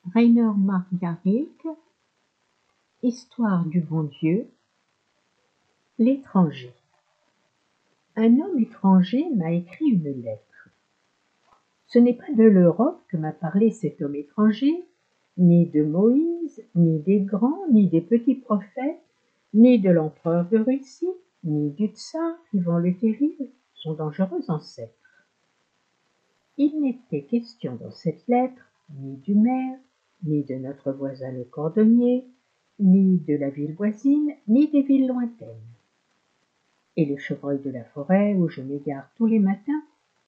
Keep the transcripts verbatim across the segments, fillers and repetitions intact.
Rainer Maria Rilke, Histoire du bon Dieu, l'étranger. Un homme étranger m'a écrit une lettre. Ce n'est pas de l'Europe que m'a parlé cet homme étranger, ni de Moïse, ni des grands, ni des petits prophètes, ni de l'empereur de Russie, ni du tsar Ivan le Terrible, son dangereux ancêtre. Il n'était question dans cette lettre ni du maire, ni de notre voisin le cordonnier, ni de la ville voisine, ni des villes lointaines. Et le chevreuil de la forêt où je m'égare tous les matins,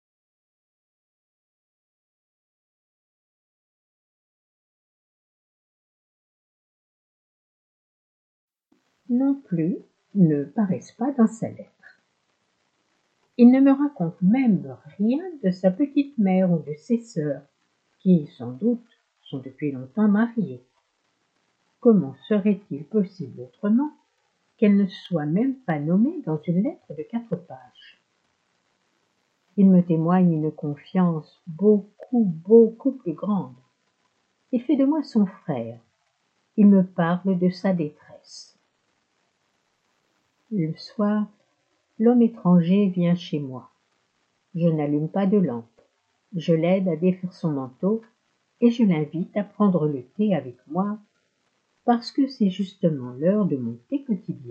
non plus ne paraissent pas dans sa lettre. Il ne me raconte même rien de sa petite mère ou de ses sœurs, qui, sans doute, sont depuis longtemps mariées. Comment serait-il possible autrement qu'elle ne soit même pas nommée dans une lettre de quatre pages? Il me témoigne une confiance beaucoup, beaucoup plus grande. Il fait de moi son frère. Il me parle de sa détresse. Le soir, l'homme étranger vient chez moi. Je n'allume pas de lampe. Je l'aide à défaire son manteau et je l'invite à prendre le thé avec moi parce que c'est justement l'heure de mon thé quotidien.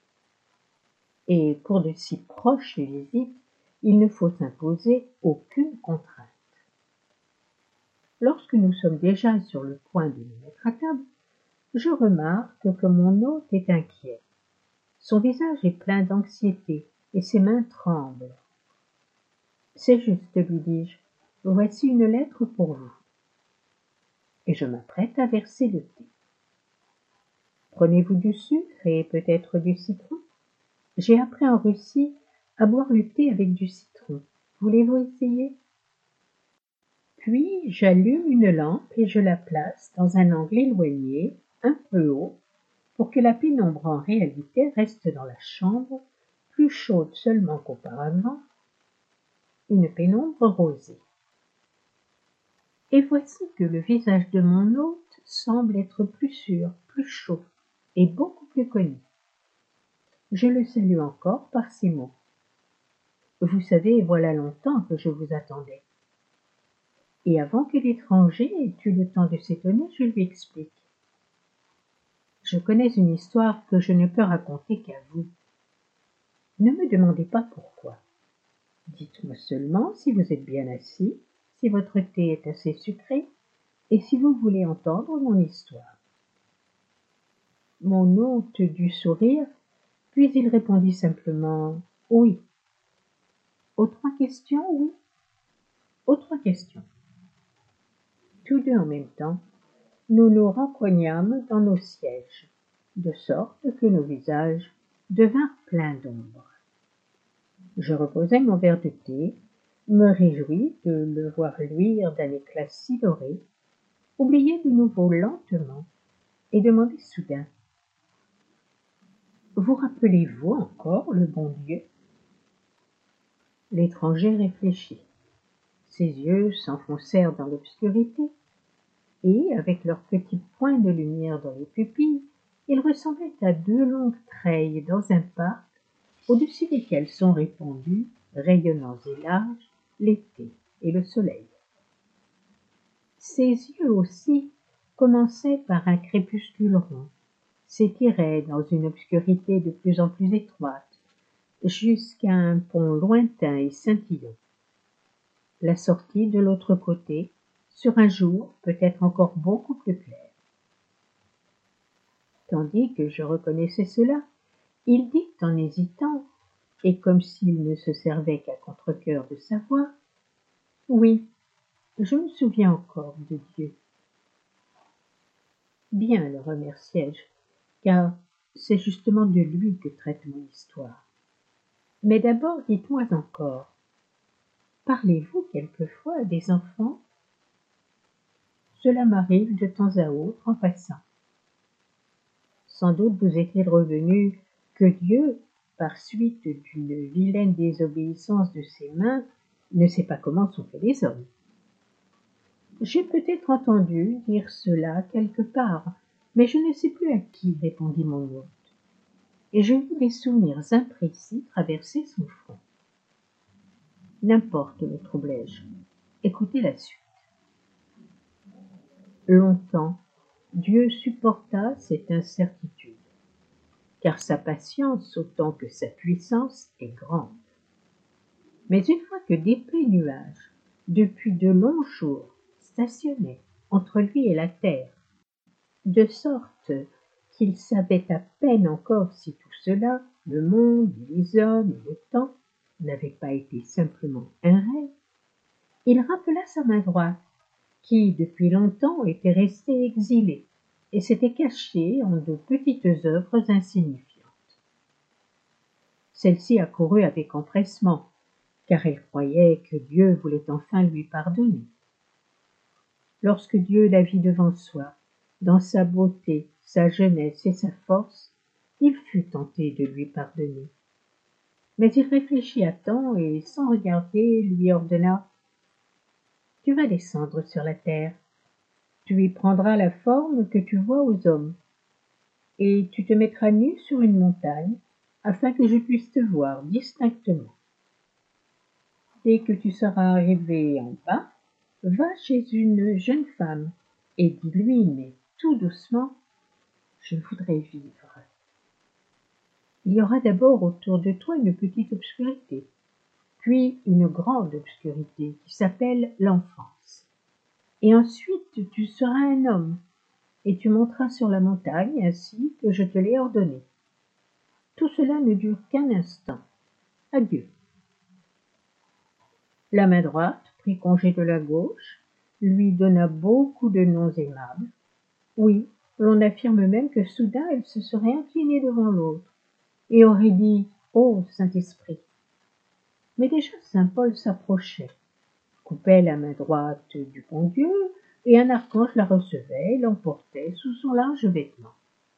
Et pour de si proches visites, il ne faut s'imposer aucune contrainte. Lorsque nous sommes déjà sur le point de nous mettre à table, je remarque que mon hôte est inquiet. Son visage est plein d'anxiété et ses mains tremblent. « C'est juste, lui dis-je, voici une lettre pour vous. » Et je m'apprête à verser le thé. « Prenez-vous du sucre et peut-être du citron? J'ai appris en Russie à boire le thé avec du citron. Voulez-vous essayer? » Puis j'allume une lampe et je la place dans un angle éloigné, un peu haut, pour que la pénombre en réalité reste dans la chambre, plus chaude seulement qu'auparavant, une pénombre rosée. Et voici que le visage de mon hôte semble être plus sûr, plus chaud et beaucoup plus connu. Je le salue encore par ces mots. « Vous savez, voilà longtemps que je vous attendais. » Et avant que l'étranger ait eu le temps de s'étonner, je lui explique. Je connais une histoire que je ne peux raconter qu'à vous. Ne me demandez pas pourquoi. Dites-moi seulement si vous êtes bien assis, si votre thé est assez sucré, et si vous voulez entendre mon histoire. Mon hôte dut sourire, puis il répondit simplement « Oui ». Aux trois questions, oui. Aux trois questions. Tous deux en même temps, nous nous rencognâmes dans nos sièges, de sorte que nos visages devinrent pleins d'ombre. Je reposai mon verre de thé, me réjouis de le voir luire d'un éclat si doré, oubliai de nouveau lentement et demandai soudain. « Vous rappelez-vous encore le bon Dieu ?» L'étranger réfléchit. Ses yeux s'enfoncèrent dans l'obscurité, et, avec leurs petits points de lumière dans les pupilles, ils ressemblaient à deux longues treilles dans un parc, au-dessus desquels sont répandus, rayonnants et larges, l'été et le soleil. Ses yeux aussi commençaient par un crépuscule rond, s'étiraient dans une obscurité de plus en plus étroite, jusqu'à un pont lointain et scintillant. La sortie de l'autre côté, sur un jour peut-être encore beaucoup plus clair. Tandis que je reconnaissais cela, il dit en hésitant, et comme s'il ne se servait qu'à contre-cœur de sa voix, « Oui, je me souviens encore de Dieu. » Bien, le remerciai-je, car c'est justement de lui que traite mon histoire. Mais d'abord, dites-moi encore, parlez-vous quelquefois des enfants? Cela m'arrive de temps à autre en passant. Sans doute vous est-il revenu que Dieu, par suite d'une vilaine désobéissance de ses mains, ne sait pas comment sont faits les hommes. J'ai peut-être entendu dire cela quelque part, mais je ne sais plus à qui, répondit mon hôte, et je vis des souvenirs imprécis traverser son front. N'importe, le troublai-je. Écoutez la suite. Longtemps, Dieu supporta cette incertitude, car sa patience autant que sa puissance est grande. Mais une fois que d'épais nuages, depuis de longs jours, stationnaient entre lui et la terre, de sorte qu'il savait à peine encore si tout cela, le monde, les hommes et le temps, n'avait pas été simplement un rêve, il rappela sa main droite, qui depuis longtemps était restée exilée et s'était cachée en de petites œuvres insignifiantes. Celle-ci accourut avec empressement, car elle croyait que Dieu voulait enfin lui pardonner. Lorsque Dieu la vit devant soi, dans sa beauté, sa jeunesse et sa force, il fut tenté de lui pardonner. Mais il réfléchit à temps et, sans regarder, lui ordonna « Tu vas descendre sur la terre, tu y prendras la forme que tu vois aux hommes, et tu te mettras nu sur une montagne, afin que je puisse te voir distinctement. Dès que tu seras arrivé en bas, va chez une jeune femme et dis-lui, mais tout doucement, je voudrais vivre. Il y aura d'abord autour de toi une petite obscurité, puis une grande obscurité qui s'appelle l'enfance. Et ensuite tu seras un homme, et tu monteras sur la montagne ainsi que je te l'ai ordonné. Tout cela ne dure qu'un instant. Adieu. » La main droite prit congé de la gauche, lui donna beaucoup de noms aimables. Oui, l'on affirme même que soudain elle se serait inclinée devant l'autre et aurait dit « Ô Saint-Esprit !» Mais déjà saint Paul s'approchait, coupait la main droite du bon Dieu, et un archange la recevait et l'emportait sous son large vêtement.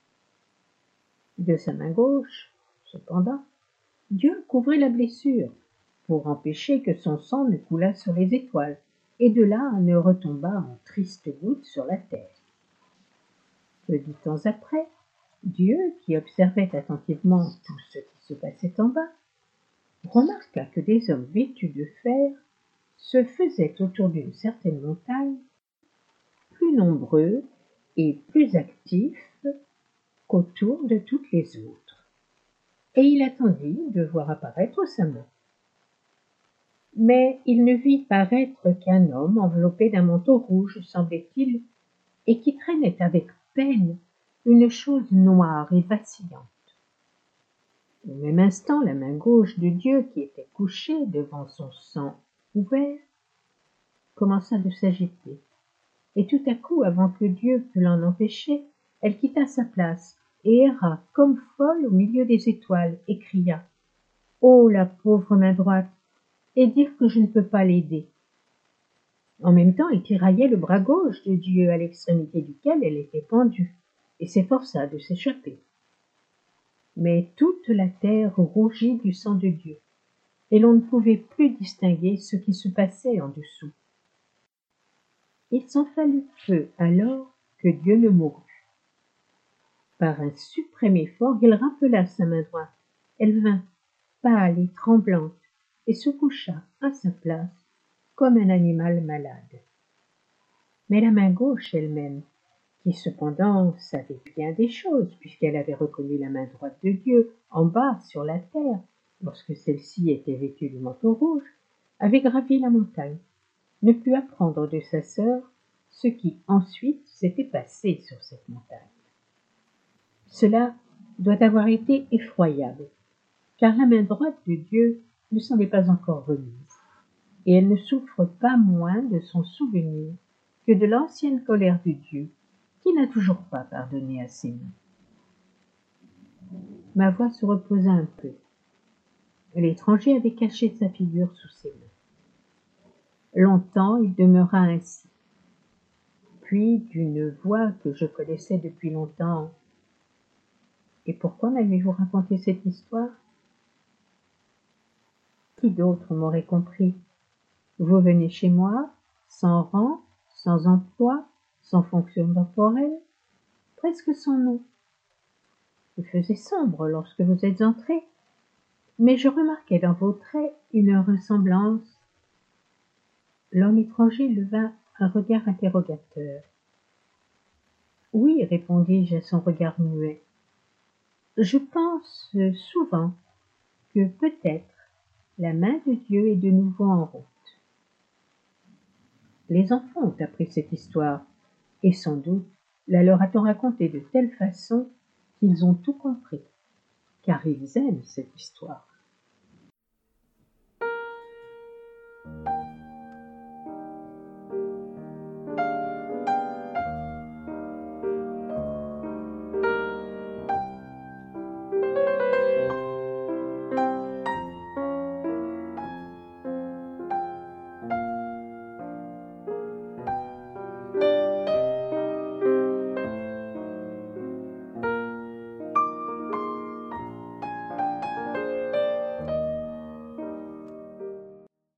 De sa main gauche, cependant, Dieu couvrait la blessure, pour empêcher que son sang ne coulât sur les étoiles, et de là ne retombât en tristes gouttes sur la terre. Peu de temps après, Dieu, qui observait attentivement tout ce qui se passait en bas, remarqua que des hommes vêtus de fer se faisaient autour d'une certaine montagne plus nombreux et plus actifs qu'autour de toutes les autres, et il attendit de voir apparaître sa main. Mais il ne vit paraître qu'un homme enveloppé d'un manteau rouge, semblait-il, et qui traînait avec peine une chose noire et vacillante. Au même instant, la main gauche de Dieu, qui était couchée devant son sang ouvert, commença de s'agiter, et tout à coup, avant que Dieu pût l'en empêcher, elle quitta sa place et erra comme folle au milieu des étoiles, et cria « Oh, la pauvre main droite, et dire que je ne peux pas l'aider !» En même temps, elle tiraillait le bras gauche de Dieu, à l'extrémité duquel elle était pendue, et s'efforça de s'échapper. Mais toute la terre rougit du sang de Dieu, et l'on ne pouvait plus distinguer ce qui se passait en dessous. Il s'en fallut peu alors que Dieu ne mourut. Par un suprême effort, il rappela sa main droite. Elle vint, pâle et tremblante, et se coucha à sa place comme un animal malade. Mais la main gauche elle-même, qui cependant savait bien des choses, puisqu'elle avait reconnu la main droite de Dieu en bas sur la terre, lorsque celle-ci était vêtue du manteau rouge, avait gravi la montagne, ne put apprendre de sa sœur ce qui ensuite s'était passé sur cette montagne. Cela doit avoir été effroyable, car la main droite de Dieu ne s'en est pas encore remise, et elle ne souffre pas moins de son souvenir que de l'ancienne colère de Dieu, qui n'a toujours pas pardonné à ses mains. Ma voix se reposa un peu. L'étranger avait caché sa figure sous ses mains. Longtemps il demeura ainsi. Puis, d'une voix que je connaissais depuis longtemps, « Et pourquoi m'avez-vous raconté cette histoire ?» Qui d'autre m'aurait compris ? Vous venez chez moi, sans rang, sans emploi, sans fonction temporelle, presque sans nom. Il faisait sombre lorsque vous êtes entré, mais je remarquai dans vos traits une ressemblance. L'homme étranger leva un regard interrogateur. Oui, répondis-je à son regard muet. Je pense souvent que peut-être la main de Dieu est de nouveau en route. Les enfants ont appris cette histoire, et sans doute la leur a-t-on racontée de telle façon qu'ils ont tout compris, car ils aiment cette histoire.